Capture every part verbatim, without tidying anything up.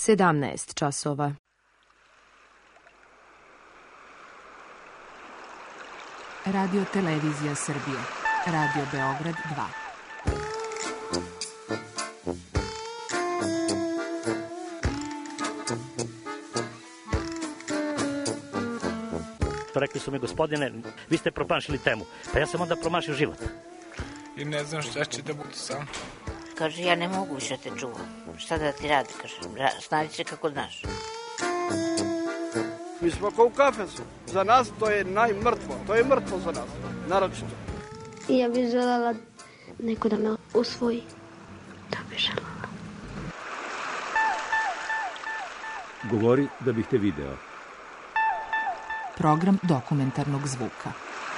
sedamnaest časova. Radio Televizija Srbije. Radio Beograd dva. Rekli su mi, gospodine, vi ste promašili temu. Pa ja sam onda promašio život. I ne znam šta će da bude sam. Kaže, ja ne mogu više te čuvam. Šta da ti radi, kaže, snađi se kako znaš. Mi smo kao u kafesu. Za nas to je najmrtvo. To je mrtvo za nas, naročito. I ja bih željela neko da me usvoji. Da bih željela. Govori da bih te video. Program dokumentarnog zvuka.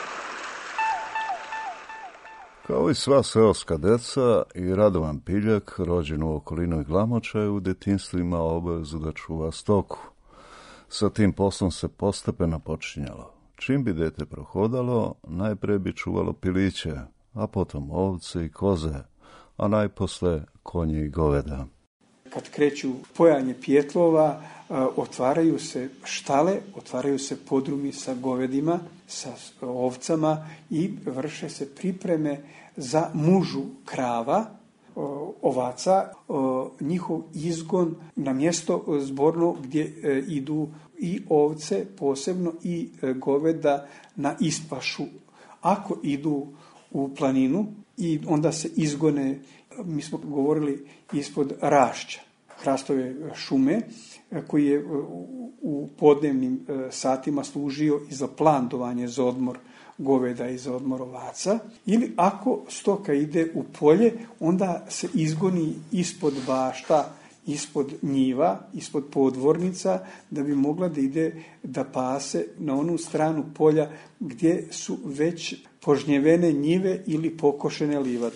Kao i sva seoska deca, i Radovan Piljak, rođen u okolinoj Glamočaju, u detinjstvu imao obavezu da čuva stoku. Sa tim poslom se postepeno počinjalo. Čim bi dete prohodalo, najpre bi čuvalo piliće, a potom ovce i koze, a najposle konje i goveda. Kad kreću pojanje pijetlova, otvaraju se štale, otvaraju se podrumi sa govedima, sa ovcama i vrše se pripreme za mužu krava, ovaca, njihov izgon na mjesto zborno gdje idu i ovce posebno i goveda na ispašu. Ako idu u planinu i onda se izgone, mi smo govorili, ispod rašća, hrastove šume, koji je u podnevnim satima služio i za plandovanje, za odmor goveda i za odmor ovaca. Ili ako stoka ide u polje, onda se izgoni ispod bašta, ispod njiva, ispod podvornica, da bi mogla da ide da pase na onu stranu polja gdje su već požnjevene njive ili pokošene livade.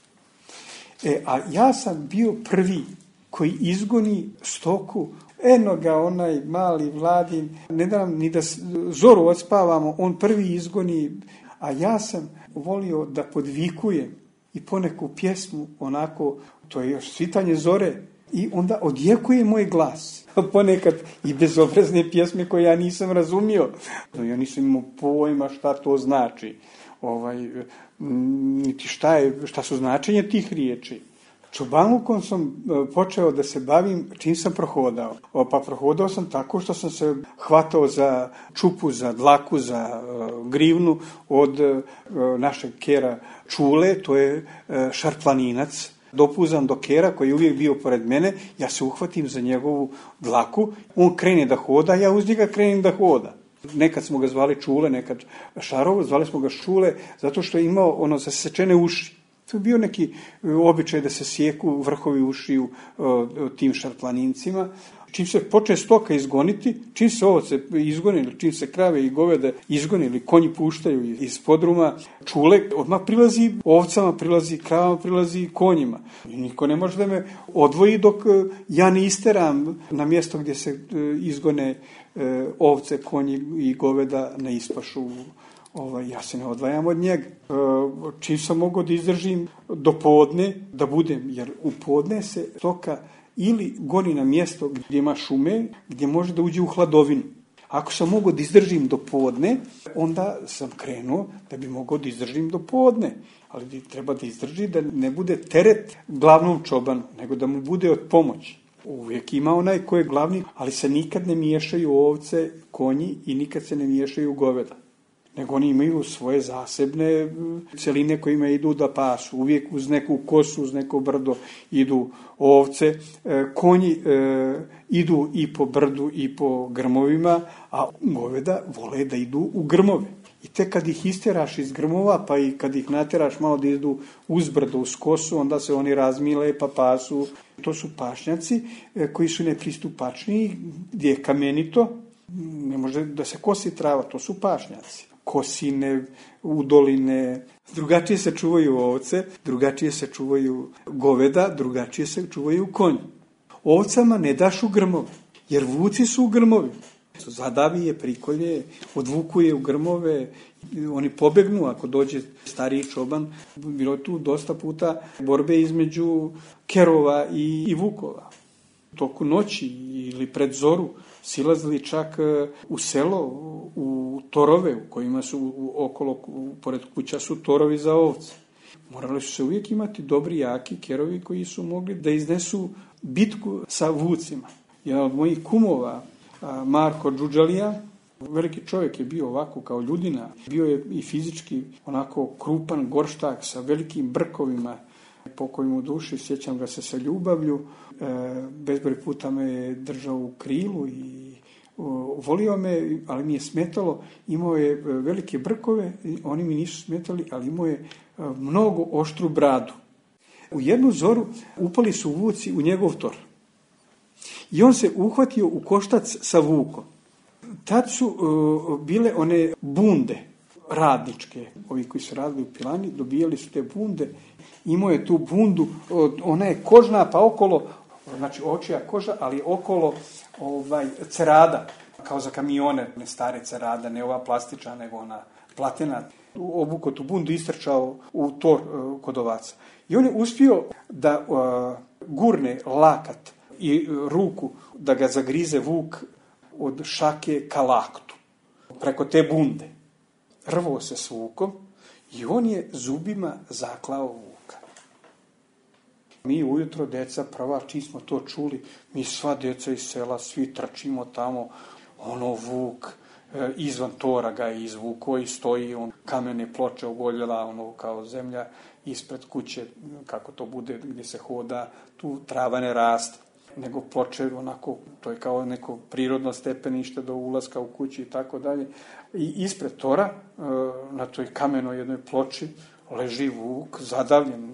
E, a ja sam bio prvi koji izgoni stoku. Eno ga onaj mali Vladin, ne da nam ni da zoru odspavamo, on prvi izgoni, a ja sam volio da podvikujem i poneku pjesmu, onako, to je još svitanje zore, i onda odjekuje moj glas. Ponekad i bezobrazne pjesme koje ja nisam razumio. Ja nisam imao pojma šta to znači. Ovaj, niti šta, je, šta su značenje tih riječi. Čobanlukom sam počeo da se bavim čim sam prohodao. Pa prohodao sam tako što sam se hvatao za čupu, za dlaku, za grivnu od našeg kera Čule, to je šarplaninac. Dopuzam do kera koji je uvijek bio pored mene, ja se uhvatim za njegovu dlaku, on krene da hoda, ja uz njega krenem da hoda. Nekad smo ga zvali Čule, nekad Šarovo, zvali smo ga Šule, zato što je imao ono zasečene uši. To je bio neki običaj da se sjeku vrhovi ušiju tim šarplanincima. Čim se počne stoka izgoniti, čim se ovoce izgonili, čim se krave i govede izgonili, konji puštaju iz podruma, Čule odmah prilazi ovcama, prilazi kravama, prilazi konjima. I niko ne može da me odvoji dok ja ne isteram na mjesto gdje se izgone ovce, konji i goveda na ispašu. Ovaj, ja se ne odvajam od njega. E, čim sam mogao da izdržim do podne, da budem, jer u podne se stoka ili goni na mjesto gdje ima šume, gdje može da uđe u hladovinu. Ako sam mogao da izdržim do podne, onda sam krenuo da bi mogao da izdržim do podne. Ali treba da izdrži da ne bude teret glavnom čobanu, nego da mu bude od pomoći. Uvijek ima onaj ko je glavni, ali se nikad ne miješaju ovce, konji i nikad se ne miješaju goveda. Nego oni imaju svoje zasebne celine kojima idu da pasu. Uvijek uz neku kosu, uz neko brdo idu ovce. Konji e, idu i po brdu i po grmovima, a goveda vole da idu u grmove. I tek kad ih isteraš iz grmova, pa i kad ih nateraš malo da idu uz brdo, uz kosu, onda se oni razmile pa pasu. To su pašnjaci e, koji su nepristupačniji, gdje je kamenito, ne može da se kosi trava, to su pašnjaci. Kosine, udoline, drugačije se čuvaju ovce, drugačije se čuvaju goveda, drugačije se čuvaju konji. Ovcama ne daš u grmove, jer vuci su u grmovi. Zadavi je, prikolje, odvukuje u grmove, oni pobegnu ako dođe stariji čoban. Bilo je tu dosta puta borbe između kerova i, i vukova. toku noći ili pred zoru silazili čak u selo, u torove u kojima su okolo, pored kuća su torovi za ovce. Morali su se uvijek imati dobri, jaki kerovi koji su mogli da iznesu bitku sa vucima. Jedan od mojih kumova, Marko Đuđalija, veliki čovjek je bio ovako kao ljudina. Bio je i fizički onako krupan gorštak sa velikim brkovima, pokoj mu duši, sjećam ga se sa ljubavlju. E, bezbroj puta me je držao u krilu i o, volio me, ali mi je smetalo. Imao je velike brkove, oni mi nisu smetali, ali imao je mnogo oštru bradu. U jednu zoru upali su vuci u njegov tor. I on se uhvatio u koštac sa vukom. Tad su uh, bile one bunde radničke. Ovi koji su radili u pilani dobijali su te bunde. Imao je tu bundu, ona je kožna pa okolo, znači očija koža, ali okolo ovaj, cerada, kao za kamione, ne stare cerada, ne ova plastična, nego ona platena. Obuko tu bundu istrčao u tor uh, kod ovaca. I on je uspio da uh, gurne lakat i ruku, da ga zagrize vuk od šake ka laktu, preko te bunde. Rvao se s vukom i on je zubima zaklao vuka. Mi ujutro, deca prva, čim smo to čuli, mi sva deca iz sela, svi trčimo tamo, ono vuk, e, izvan tora ga je izvuko i stoji on kamene ploče ogoljela, ono kao zemlja, ispred kuće, kako to bude, gdje se hoda, tu trava ne raste, nego ploče onako, to je kao neko prirodno stepenište do ulaska u kući i tako dalje. I ispred tora, na toj kamenoj jednoj ploči, leži vuk, zadavljen.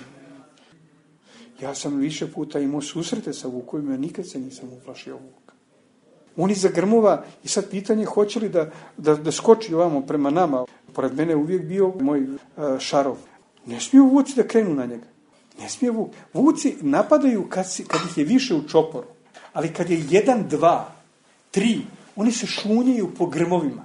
Ja sam više puta imao susrete sa vukovima, nikad se nisam uplašio vuka. On iza grmova, i sad pitanje hoće li da, da, da skoči ovamo prema nama. Pored mene uvijek bio moj uh, šarov. Ne smiju vuci da krenu na njega. Ne smije vuk. Vuci napadaju kad, si, kad ih je više u čoporu. Ali kad je jedan, dva, tri, oni se šunjaju po grmovima.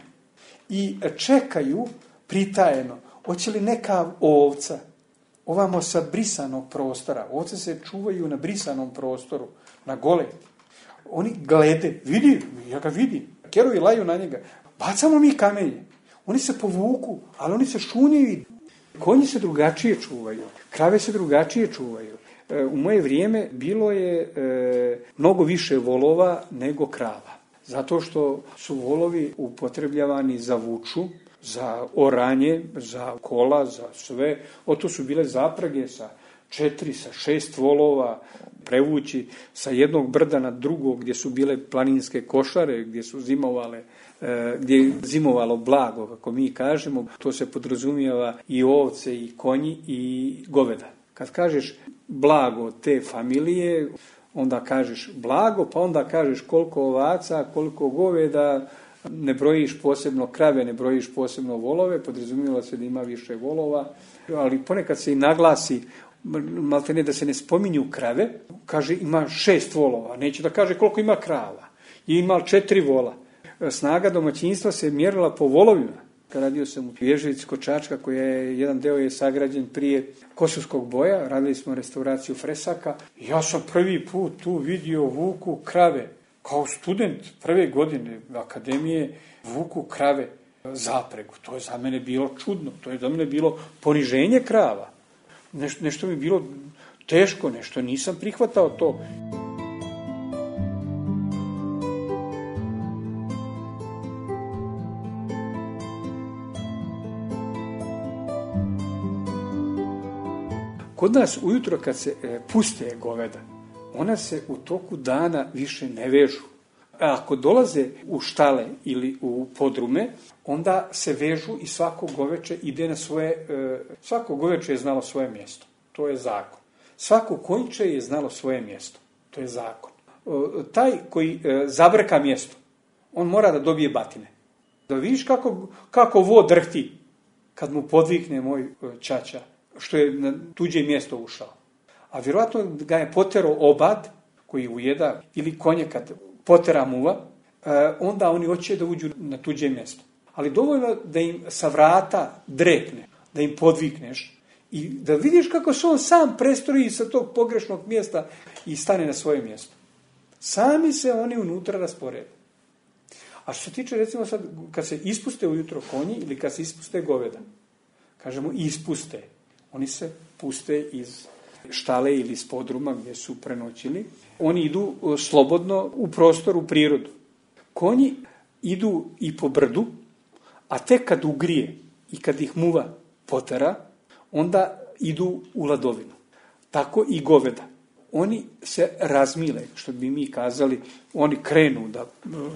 I čekaju pritajeno. Hoće li neka ovca ovamo sa brisanog prostora. Ovce se čuvaju na brisanom prostoru. Na goleti. Oni glede. Vidi, ja ga vidim. Kerovi laju na njega. Bacamo mi kamenje. Oni se povuku, ali oni se šunjaju. Konji se drugačije čuvaju, krave se drugačije čuvaju. E, u moje vrijeme bilo je e, mnogo više volova nego krava. Zato što su volovi upotrebljavani za vuču, za oranje, za kola, za sve. Oto su bile zaprage sa četiri, sa šest volova, prevući sa jednog brda na drugog gdje su bile planinske košare, gdje su zimovale, gdje je zimovalo blago, kako mi kažemo. To se podrazumijeva i ovce, i konji, i goveda. Kad kažeš blago te familije, onda kažeš blago, pa onda kažeš koliko ovaca, koliko goveda, ne brojiš posebno krave, ne brojiš posebno volove, podrazumijeva se da ima više volova, ali ponekad se i naglasi, malte ne da se ne spominju krave, kaže ima šest volova, neće da kaže koliko ima krava, i ima četiri vola. Snaga domaćinstva se mjerila po volovima. Radio sam u Ježevici kod Čačka, koja je, jedan deo je sagrađen prije Kosovskog boja, radili smo restauraciju fresaka. Ja sam prvi put tu vidio vuku krave, kao student prve godine akademije, vuku krave zapregu. To je za mene bilo čudno, to je za mene bilo poniženje krava. Nešto, nešto mi je bilo teško, nešto nisam prihvatao to. Kod nas ujutro kad se e, puste goveda, ona se u toku dana više ne vežu. A ako dolaze u štale ili u podrume, onda se vežu i svako goveče ide na svoje, e, svako goveče je znalo svoje mjesto. To je zakon. Svako konjiče je znalo svoje mjesto. To je zakon. E, taj koji e, zabrka mjesto, on mora da dobije batine. Da vidiš kako, kako vo drhti kad mu podvikne moj e, ćaća, što je na tuđe mjesto ušao. A vjerojatno ga je poterao obad, koji ujeda, ili konje kad potera muva, onda oni hoće da uđu na tuđe mjesto. Ali dovoljno da im sa vrata drepne, da im podvikneš i da vidiš kako se on sam prestroji sa tog pogrešnog mjesta i stane na svoje mjesto. Sami se oni unutra rasporede. A što se tiče, recimo sad, kad se ispuste ujutro konji ili kad se ispuste goveda, kažemo ispuste, oni se puste iz štale ili iz podruma gdje su prenoćili, oni idu slobodno u prostor, u prirodu. Konji idu i po brdu, a tek kad ugrije i kad ih muva potera, onda idu u ladovinu. Tako i goveda. Oni se razmile, što bi mi kazali, oni krenu da,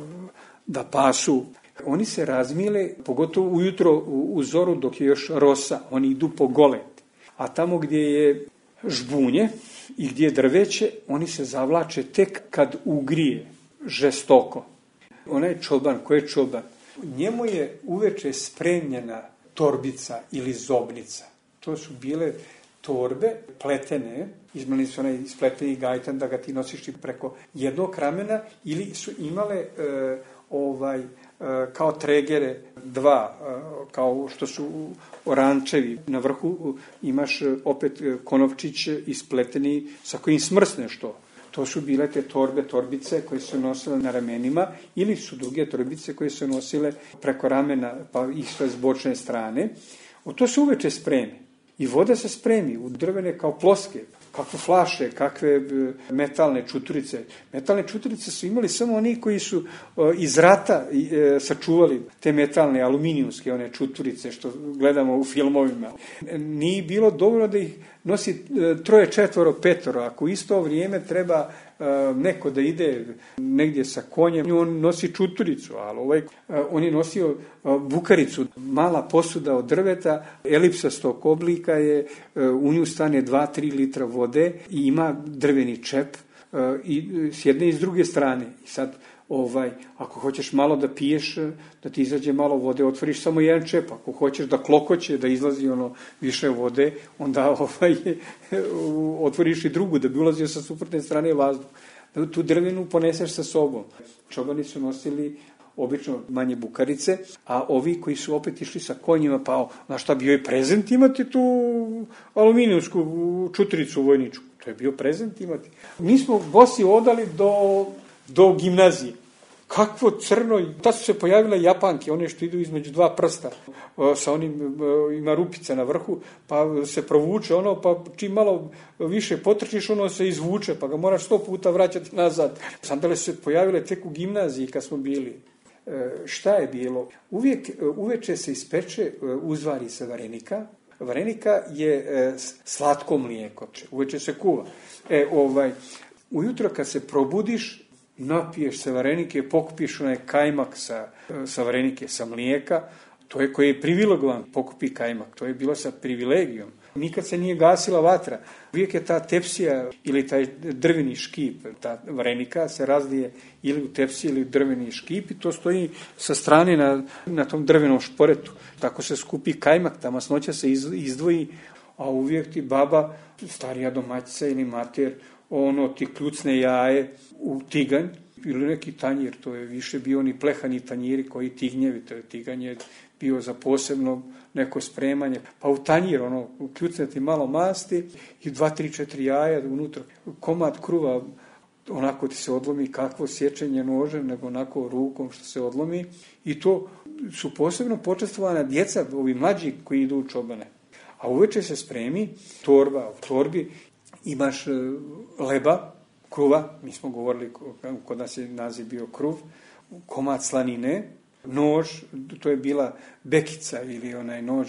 da pasu. Oni se razmile, pogotovo ujutro u zoru dok je još rosa, oni idu po golet. A tamo gdje je žbunje i gdje je drveće, oni se zavlače tek kad ugrije žestoko. Onaj čoban, ko je čoban, njemu je uveče spremljena torbica ili zobnica. To su bile torbe pletene, izmali su onaj spleteni gajtan da ga ti nosiš preko jednog ramena, ili su imale e, ovaj e, kao tregere dva, e, kao što su orančevi. Na vrhu imaš opet konovčić ispleteni sa kojim smrsneš to. To su bile te torbe, torbice koje su nosile na ramenima, ili su druge torbice koje su nosile preko ramena, pa isto s bočne strane. O, to se uveče spremi. I voda se spremi u drvene kao ploske, kakve flaše, kakve metalne čuturice. Metalne čuturice su imali samo oni koji su iz rata sačuvali te metalne, aluminijumske, one čuturice što gledamo u filmovima. Nije bilo dovoljno da ih nosi troje, četvoro, petoro. Ako u isto vrijeme treba neko da ide negdje sa konjem, on nosi čuturicu, ali ovaj, on je nosio bukaricu, mala posuda od drveta, elipsastog oblika je, u nju stane dva do tri litra vode i ima drveni čep i s jedne i s druge strane. I sad, ovaj, ako hoćeš malo da piješ, da ti izađe malo vode, otvoriš samo jedan čep. Ako hoćeš da klokoće, da izlazi ono više vode, onda ovaj, otvoriš i drugu, da bi ulazio sa suprotne strane vazduh. Da tu drvenu poneseš sa sobom. Čobani su nosili obično manje bukarice, a ovi koji su opet išli sa konjima, pa na šta bio je prezent imati tu aluminijumsku čutiricu vojničku. To je bio prezent imati. Mi smo bosi odali do, do gimnazije. Kakvo crno, ta su se pojavile Japanke, one što idu između dva prsta, sa onim, ima rupica na vrhu, pa se provuče ono, pa čim malo više potrčiš, ono se izvuče, pa ga moraš sto puta vraćati nazad. Sandale su se pojavile tek u gimnaziji kad smo bili. E, šta je bilo? Uvijek, uveče se ispeče, uzvari se varenika. Varenika je e, slatko mlijeko, uveče se kuva. E, ovaj, ujutro kad se probudiš, napiješ se varenike, pokupiš onaj kajmak sa, sa varenike, sa mlijeka, to je koji je privilegovan, pokupi kajmak, to je bilo sa privilegijom. Nikad se nije gasila vatra. Uvijek je ta tepsija ili taj drveni škip, ta varenika se razlije ili u tepsiji ili u drveni škip i to stoji sa strane na, na tom drvenom šporetu. Tako se skupi kajmak, ta masnoća se izdvoji, a uvijek ti baba, starija domaćica ili mater, ono ti kljucne jaje u tiganj ili neki tanjir, to je više bio oni plehani tanjiri koji tignjevi, to je tiganj je bio za posebno neko spremanje, pa u tanjir ono kljucne ti malo masti i dva, tri, četiri jaja unutra, komad kruva, onako ti se odlomi, kakvo sječenje nožem, nego onako rukom što se odlomi i to su posebno počestvovana djeca, ovi mlađi koji idu u čobane. A uveče se spremi torba, u torbi imaš leba, kruva, mi smo govorili, kod nas je naziv bio kruv, komad slanine, nož, to je bila bekica ili onaj nož,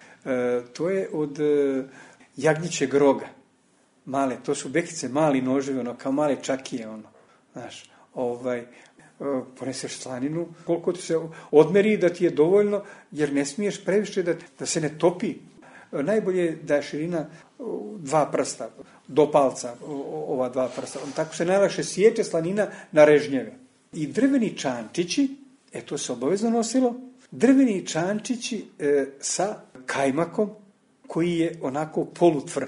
e, to je od e, jagnjićeg roga, male, to su bekice, mali noževi, ono, kao male čakije, ono, znaš, ovaj, e, poneseš slaninu, koliko ti se odmeri da ti je dovoljno, jer ne smiješ previše da, da se ne topi. Najbolje je da je širina dva prsta, do palca, ova dva prsta. Tako se najlakše sječe slanina na režnjeve. I drveni čančići, e to se obavezno nosilo, drveni čančići e, sa kajmakom koji je onako polutvrd.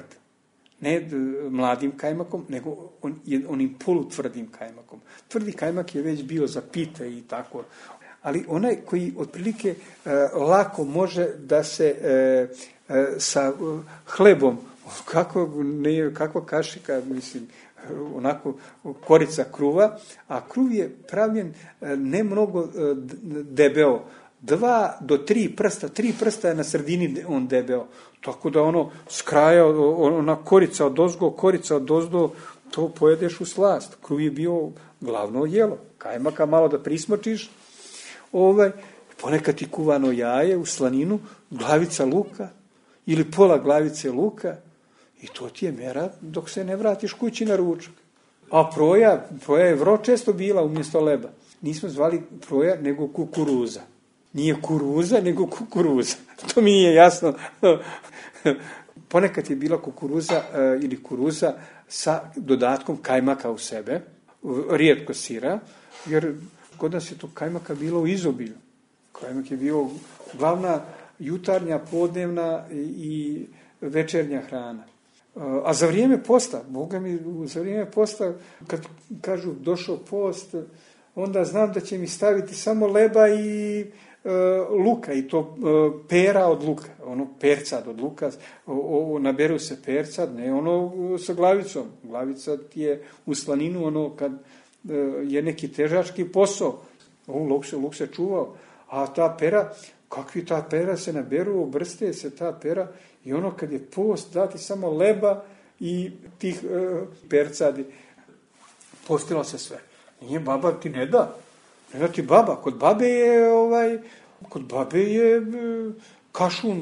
Ne mladim kajmakom, nego on, onim polutvrdim kajmakom. Tvrdi kajmak je već bio za pite i tako. Ali onaj koji otprilike e, lako može da se e, e, sa e, hlebom, kako, ne, kako kašika, mislim, onako korica kruva, a kruv je pravljen ne mnogo debeo. Dva do tri prsta, tri prsta je na sredini on debeo. Tako da ono s kraja, ona korica od ozgo, korica od ozdo, to pojedeš u slast. Kruv je bio glavno jelo. Kajmaka malo da prismočiš, ovaj, ponekad ti kuvano jaje u slaninu, glavica luka ili pola glavice luka i to ti je mera dok se ne vratiš kući na ručak. A proja, proja je vrlo često bila umjesto leba. Nismo zvali proja nego kukuruza. Nije kuruza, nego kukuruza. To mi je jasno. Ponekad je bila kukuruza uh, ili kuruza sa dodatkom kajmaka u sebe, rijetko sira, jer kod nas je to kajmaka bilo u izobilju. Kajmak je bio glavna jutarnja, podnevna i večernja hrana. Uh, a za vrijeme posta, Boga mi, za vrijeme posta, kad kažu došao post, onda znam da će mi staviti samo leba i luka i to pera od luka, ono percad od luka, o, o, naberu se percad, ne ono sa glavicom. Glavica ti je u slaninu ono kad je neki težački posao, o, luk, se, luk se čuvao, a ta pera, kakvi ta pera se naberu, obrste se ta pera i ono kad je post dati samo leba i tih e, percadi, postilo se sve. Nije baba ti ne da. Ne da ti baba. Kod babe je ovaj, kod babe je kašun.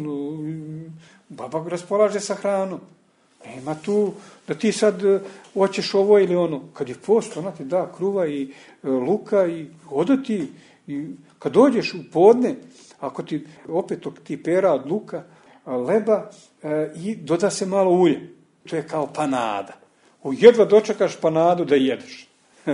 Baba raspolaže sa hranom. Nema tu da ti sad hoćeš ovo ili ono. Kad je post, ona ti da kruva i luka i oda ti. I kad dođeš u podne, ako ti opet ti pera od luka, leba i doda se malo ulje. To je kao panada. Jedva dočekaš panadu da jedeš.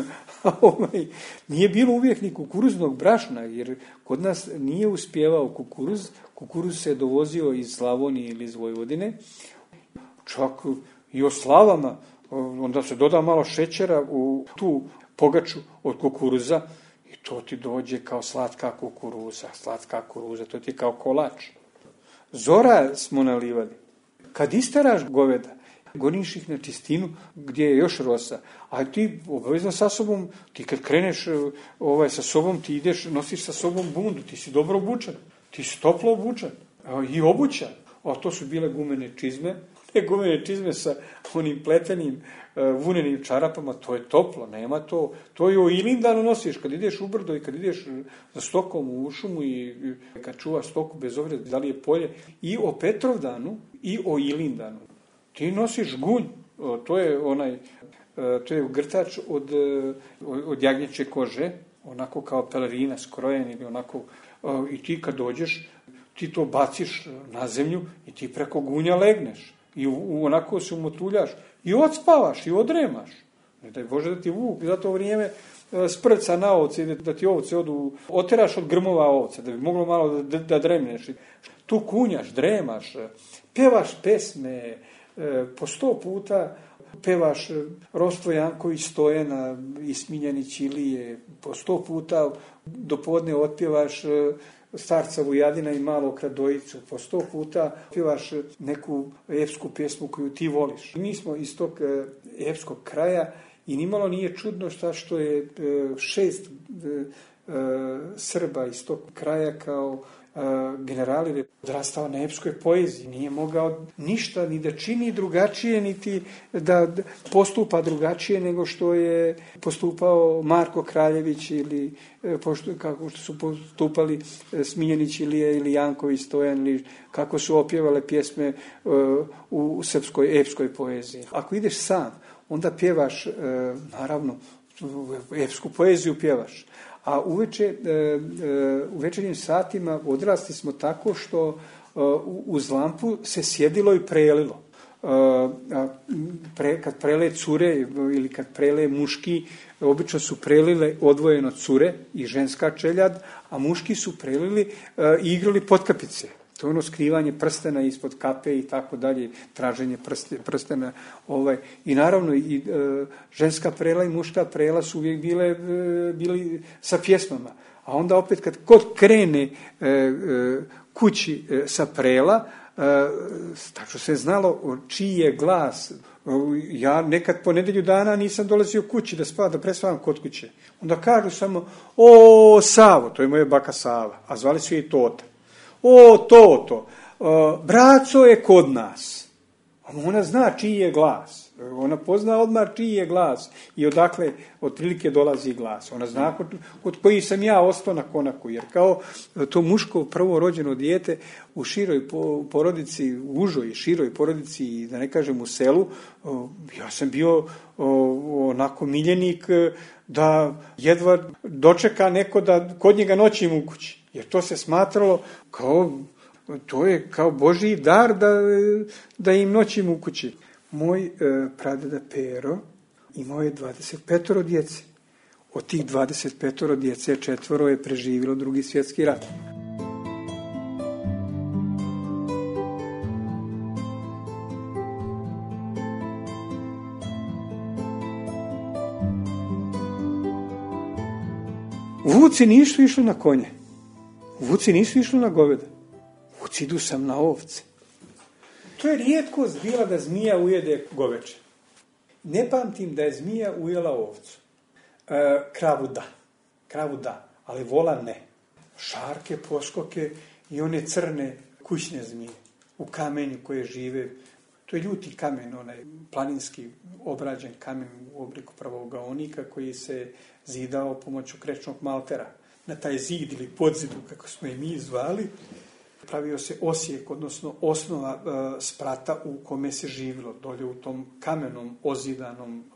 Nije bilo uvijek ni kukuruznog brašna, jer kod nas nije uspjevao kukuruz. Kukuruz se dovozio iz Slavonije ili iz Vojvodine. Čak i o slavama, onda se doda malo šećera u tu pogaču od kukuruza i to ti dođe kao slatka kukuruza. Slatka kukuruza, to ti je kao kolač. Zora smo nalivali. Kad istaraš goveda, goniš ih na čistinu gdje je još rosa, a ti obavezno sa sobom, ti kad kreneš ovaj, sa sobom, ti ideš, nosiš sa sobom bundu, ti si dobro obučan, ti si toplo obučan i obućan. A to su bile gumene čizme, ne gumene čizme sa onim pletenim uh, vunenim čarapama, to je toplo, nema to, to je o Ilindanu nosiš, kad ideš u brdo i kad ideš za stokom u šumu i kad čuvaš stoku bez obzira da li je polje, i o Petrovdanu i o Ilindanu. Ti nosiš gunj, to je onaj, to je grtač od, od jagnjeće kože, onako kao pelerina skrojen ili onako, i ti kad dođeš, ti to baciš na zemlju i ti preko gunja legneš i u, u onako se umotuljaš i odspavaš i odremaš. Ne daj Bože da ti vuk za to vrijeme sprca na ovce, da ti ovce odu, oteraš od grmova ovce, da bi moglo malo da, da dremneš. Tu kunjaš, dremaš, pevaš pesme, po sto puta pevaš Rostvo Janković Stojana i Smiljanić Ilije, po sto puta dopodne otpjevaš Starca Vujadina i Malu Kradojicu, po sto puta pjevaš neku epsku pjesmu koju ti voliš. Mi smo iz tog epskog kraja i nimalo nije čudno šta što je šest Srba iz tog kraja kao generali odrastao na epskoj poeziji, nije mogao ništa ni da čini drugačije, niti da postupa drugačije nego što je postupao Marko Kraljević ili pošto, kako što su postupali Smiljanić Ilija ili Janković Stojan ili kako su opjevale pjesme uh, u srpskoj epskoj poeziji. Ako ideš sam, onda pjevaš, uh, naravno, epsku poeziju pjevaš. A uveče, u večernjim satima odrasli smo tako što uz lampu se sjedilo i prelilo. Kad prele cure ili kad prele muški, obično su prelile odvojeno cure i ženska čeljad, a muški su prelili i igrali potkapice. To je ono skrivanje prstena ispod kape i tako dalje, traženje prste, prstena. Ovaj. I naravno i e, ženska prela i muška prela su uvijek bile, e, bili sa pjesmama. A onda opet kad kod krene e, e, kući e, sa prela, e, tako se znalo čiji je glas Ja nekad po nedelju dana nisam dolazio kući da spavam, da prespavam kod kuće. Onda kažu samo, o, Savo, to je moja baka Sava, a zvali su je i Tota. O, Toto, braco je kod nas. Ona zna čiji je glas. Ona pozna odmah čiji je glas i odakle otprilike dolazi glas. Ona zna kod, kod koji sam ja ostao na konaku. Jer kao to muško prvo rođeno dijete u široj porodici, u užoj i široj porodici, da ne kažem u selu, ja sam bio onako miljenik da jedva dočeka neko da kod njega noćim u kući. Jer to se smatralo kao, to je kao Božji dar da, da im noćim u kući. Moj e, pradeda Pero imao je dvadeset petoro djece. Od tih dvadeset petoro djece četvoro je preživjelo Drugi svjetski rat. Vuci nisu išli na konje. Vuci nisu išli na goveda. Vuci idu sam na ovce. To je rijetkost bila da zmija ujede goveče. Ne pamtim da je zmija ujela ovcu. E, kravu da. Kravu da, ali vola ne. Šarke, poskoke i one crne kućne zmije u kamenju koje žive. To je ljuti kamen, onaj planinski obrađen kamen u obliku pravogaonika koji se zidao pomoću krečnog maltera. Na taj zid ili podzidu, kako smo je mi zvali, pravio se osijek, odnosno osnova e, sprata u kome se živilo. Dolje u tom kamenom ozidanom e,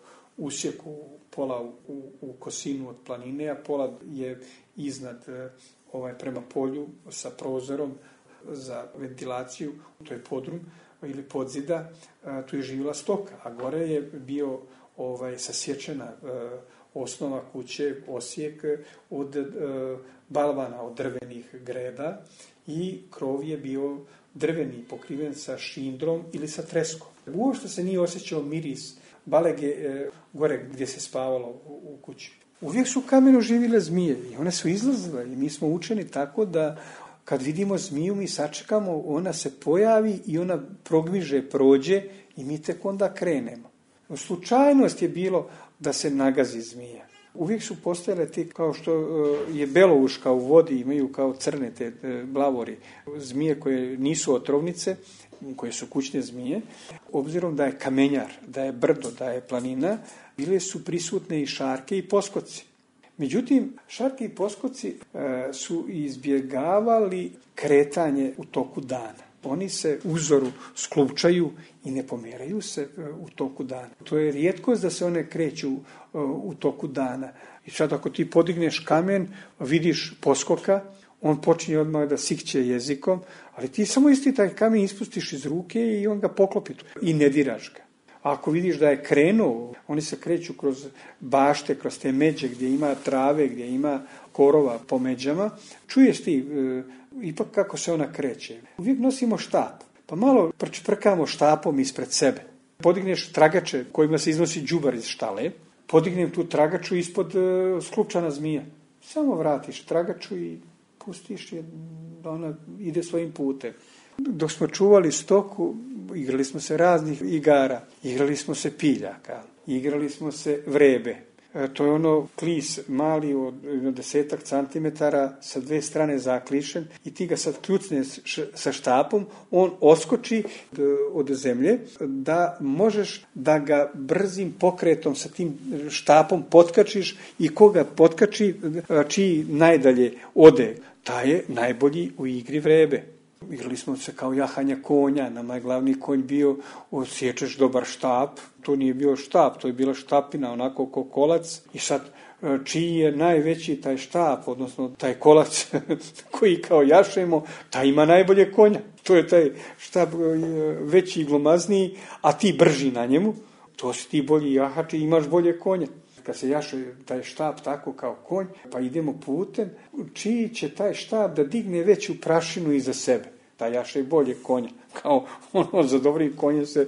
usjeku, pola u, u, u kosinu od planine, a pola je iznad e, ovaj, prema polju sa prozorom za ventilaciju, to je podrum ili podzida, e, tu je živjela stoka, a gore je bio ovaj, sasječena e, osnova kuće, osijek od e, balvana, od drvenih greda i krov je bio drveni, pokriven sa šindrom ili sa treskom. Uopšte se nije osjećao miris balege e, gore gdje se spavalo u, u kući. Uvijek su u kamenu živile zmije i one su izlazile i mi smo učeni tako da kad vidimo zmiju mi sačekamo, ona se pojavi i ona progmiže, prođe i mi tek onda krenemo. Slučajnost je bilo da se nagazi zmija. Uvijek su postojale ti, kao što je belouška u vodi, imaju kao crne te blavori, zmije koje nisu otrovnice, koje su kućne zmije. Obzirom da je kamenjar, da je brdo, da je planina, bile su prisutne i šarke i poskoci. Međutim, šarke i poskoci e, su izbjegavali kretanje u toku dana. Oni se u uzoru sklupčaju i ne pomeraju se u toku dana. To je rijetkost da se one kreću u toku dana. I sad ako ti podigneš kamen, vidiš poskoka, on počinje odmah da sikće jezikom, ali ti samo isti taj kamen ispustiš iz ruke i on ga poklopi i ne diraš ga. A ako vidiš da je krenuo, oni se kreću kroz bašte, kroz te međe gdje ima trave, gdje ima korova po međama, čuješ ti e, ipak kako se ona kreće. Uvijek nosimo štap, pa malo prčprkamo štapom ispred sebe. Podigneš tragače kojima se iznosi đubar iz štale, podignem tu tragaču ispod e, sklupčana zmija. Samo vratiš tragaču i pustiš je da ona ide svojim putem. Dok smo čuvali stoku, igrali smo se raznih igara. Igrali smo se piljaka, igrali smo se vrebe. E, to je ono klis mali od desetak centimetara sa dve strane zaklišen i ti ga sad kljucneš sa štapom, on oskoči od zemlje da možeš da ga brzim pokretom sa tim štapom potkačiš i koga potkači, čiji najdalje ode, taj je najbolji u igri vrebe. Igrali smo se kao jahanja konja, nama je glavni konj bio osječeš dobar štap, to nije bio štap, to je bila štapina onako ko kolac i sad čiji je najveći taj štap, odnosno taj kolac koji kao jašemo, taj ima najbolje konja. To je taj štap veći i glomazniji, a ti brži na njemu, to si ti bolji jahač i imaš bolje konje. Kad se jaše taj štap tako kao konj, pa idemo putem, čiji će taj štap da digne veću prašinu iza sebe. Taj jaše bolje konja. Kao ono za dobrim konjem se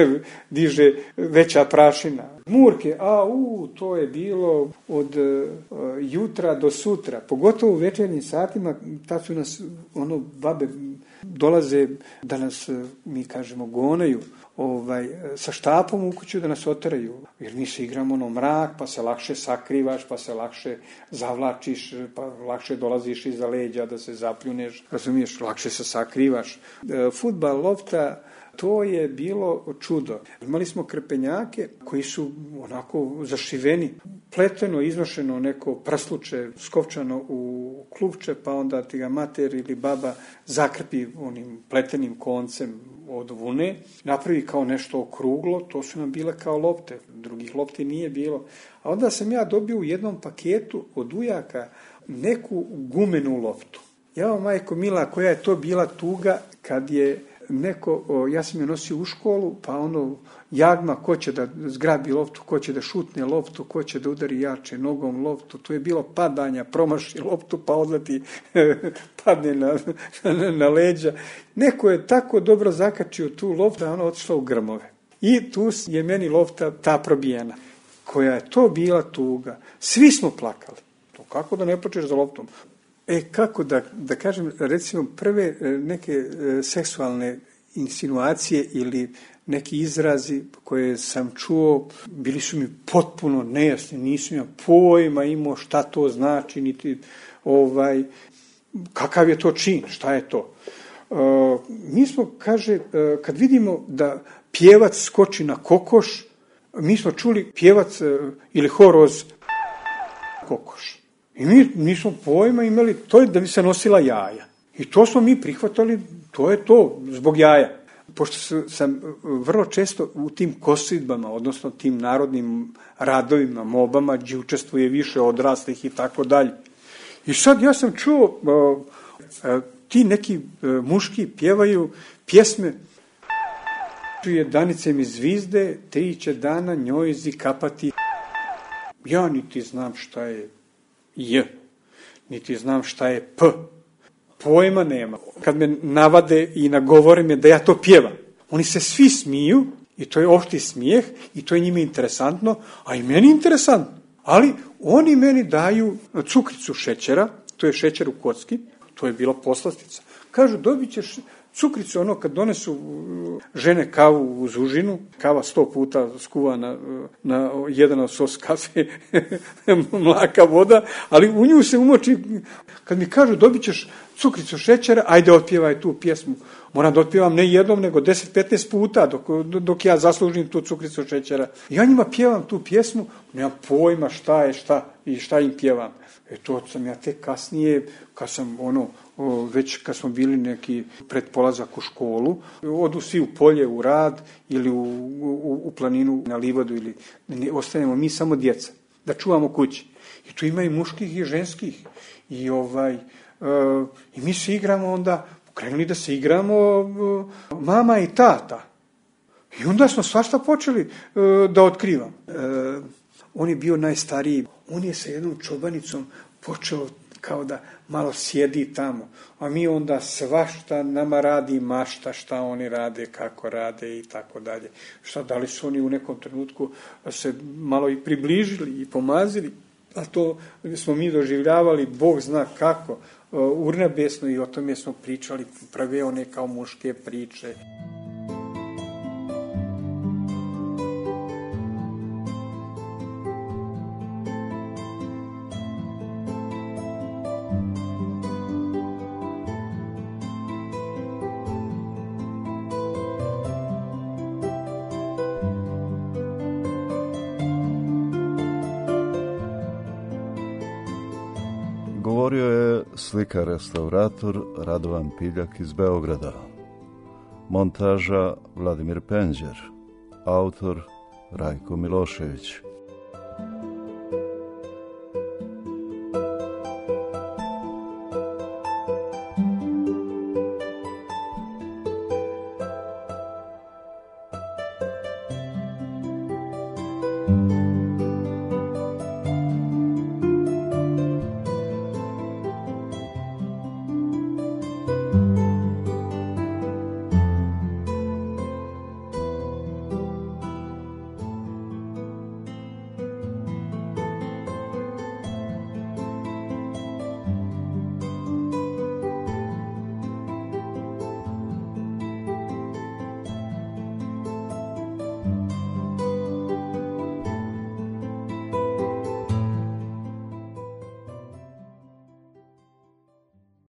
diže veća prašina. Murke, a u, to je bilo od uh, jutra do sutra. Pogotovo u večernjim satima, tad su nas ono babe dolaze da nas, mi kažemo, gonaju ovaj, sa štapom u kuću da nas oteraju. Jer mi se igramo ono mrak, pa se lakše sakrivaš, pa se lakše zavlačiš, pa lakše dolaziš iza leđa da se zapljuneš. Razumiješ, lakše se sakrivaš. E, fudbal, lopta, to je bilo čudo. Imali smo krpenjake koji su onako zašiveni, pleteno, iznošeno neko prasluče, skovčano u klupče, pa onda ti ga mater ili baba zakrpi onim pletenim koncem od vune, napravi kao nešto okruglo, to su nam bile kao lopte, drugih lopti nije bilo. A onda sam ja dobio u jednom paketu od ujaka neku gumenu loptu. Ja, majko mila, koja je to bila tuga kad je neko, o, ja sam je nosio u školu, pa ono, jagma, ko će da zgrabi loptu, ko će da šutne loptu, ko će da udari jače nogom loptu, to je bilo padanja, promaši loptu, pa odleti, padne na, na, na leđa. Neko je tako dobro zakačio tu loptu, da ona otišla u grmove. I tu je meni lopta ta probijena, koja je to bila tuga. Svi smo plakali. To kako da ne počneš za loptom? E, kako da, da kažem, recimo, prve neke seksualne insinuacije ili neki izrazi koje sam čuo, bili su mi potpuno nejasni, nisam ja pojma imao šta to znači, niti ovaj, kakav je to čin, šta je to. Uh, mi smo, kaže, uh, kad vidimo da pjevac skoči na kokoš, mi smo čuli pjevac uh, ili horoz kokoš. I mi nismo pojma imali, to je da bi se nosila jaja. I to smo mi prihvatali, to je to, zbog jaja. Pošto sam vrlo često u tim kosidbama, odnosno tim narodnim radovima, mobama, gdje učestvuje više odraslih i tako dalje. I sad ja sam čuo, ti neki muški pjevaju pjesme, čuje Danice mi zvizde, tri će dana njoj zikapati. Ja niti znam šta je J, niti znam šta je P. Pojma nema. Kad me navade i nagovore me da ja to pjevam, oni se svi smiju i to je opšti smijeh i to je njima interesantno, a i meni interesantno. Ali oni meni daju cukricu šećera, to je šećer u kocki, to je bila poslastica. Kažu, dobit ćeš cukricu, ono kad donesu žene kavu uz užinu, kava sto puta skuva na, na jedan sos kafe, mlaka, voda, ali u nju se umoči, kad mi kažu dobit ćeš cukricu šećera, ajde otpjevaj tu pjesmu. Moram da otpjevam ne jednom, nego deset petnaest puta dok, dok ja zaslužim tu cukricu šećera. Ja njima pjevam tu pjesmu, nemam pojma šta je šta i šta im pjevam. E to sam ja tek kasnije, kad sam ono, o, već kad smo bili neki pred polazak u školu, odu svi u polje, u rad ili u, u, u planinu na livadu ili ne, ostanemo mi samo djeca, da čuvamo kući. I tu ima i muških i ženskih. I, ovaj, e, i mi se igramo onda, krenuli da se igramo e, mama i tata. I onda smo svašta počeli e, da otkrivamo. E, on je bio najstariji. On je sa jednom čobanicom počeo kao da malo sjedi tamo, a mi onda svašta nama radi mašta, šta oni rade, kako rade i tako dalje. Šta, da li su oni u nekom trenutku se malo i približili i pomazili, a to smo mi doživljavali, Bog zna kako, urnebesno, i o tome smo pričali, prave one kao muške priče. Govorio je slikar-restaurator Radovan Piljak iz Beograda. Montaža Vladimir Penđer. Autor Rajko Milošević.